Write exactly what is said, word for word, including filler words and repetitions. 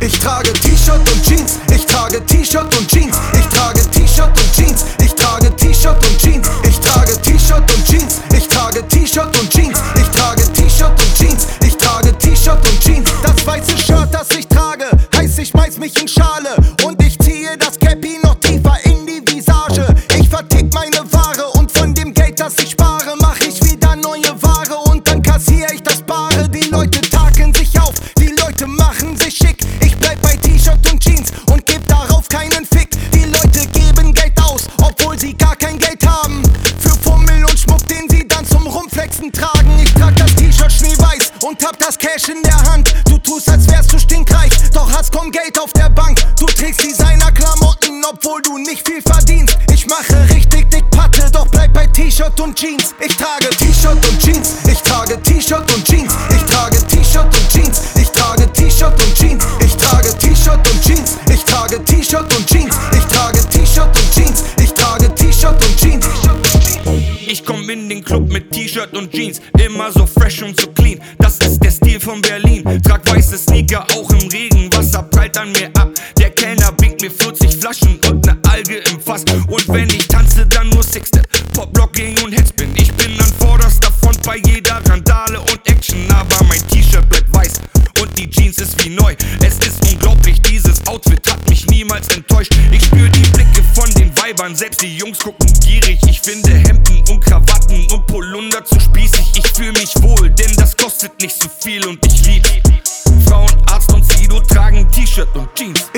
Ich trage T-Shirt und Jeans, ich trage T-Shirt und Jeans, ich trage T-Shirt und Jeans, ich trage T-Shirt und Jeans, ich trage T-Shirt und Jeans, ich trage T-Shirt und Jeans, ich trage T-Shirt und Jeans, ich trage T-Shirt und Jeans. Das weiße Shirt, das ich trage, heißt ich schmeiß mich in Schale und ich ziehe das Cappy noch tiefer in die Visage. Ich vertick meine Ware und von dem Geld, das ich spare, mach ich wieder neue Ware und dann kassiere ich das Bare. Die Leute takeln sich auf, die Leute machen sich schick. Ich bleib bei T-Shirt und Jeans und geb darauf keinen Fick. Die Leute geben Geld aus, obwohl sie gar kein Geld haben. Für Fummel und Schmuck, den sie dann zum Rumflexen tragen. Ich trag das T-Shirt schneeweiß und hab das Cash in der Hand. Du tust, als wärst du stinkreich, doch hast kaum Geld auf der Bank. Du trägst Designer-Klamotten, obwohl du nicht viel verdienst. Ich mache richtig dick Patte, doch bleib bei T-Shirt und Jeans. Ich trage T-Shirt und Jeans, ich trage T-Shirt und Jeans, ich trage T-Shirt und Jeans, ich trage T-Shirt und Jeans, ich trage T-Shirt und Jeans, ich trage T-Shirt und Jeans, ich trage T-Shirt und Jeans, ich trage T-Shirt und Jeans. Ich komm in den Club mit T-Shirt und Jeans, immer so fresh und so clean. Das ist der Stil von Berlin. Trag weiße Sneaker, auch im Regen. Wasser prallt an mir ab. Der Kellner bringt mir vierzig Flaschen und ne Alge im Fass. Und wenn ich tanze, dann nur Sixstep, Pop-Blocking und Headspin. Ich bin an vorderster Front bei jeder Randale und Action. Aber mein T-Shirt bleibt weiß und die Jeans ist wie neu. Es ist unglaublich, dieses Outfit hat mich niemals enttäuscht. Ich spür die Blicke von den Weibern, selbst die Jungs gucken gierig. Ich finde Hemden und Krawatten und Polunder zu spießig. Ich fühl mich wohl, denn das kostet nicht so viel und ich lieb Frauen, Arzt und Sido tragen T-Shirt und Jeans.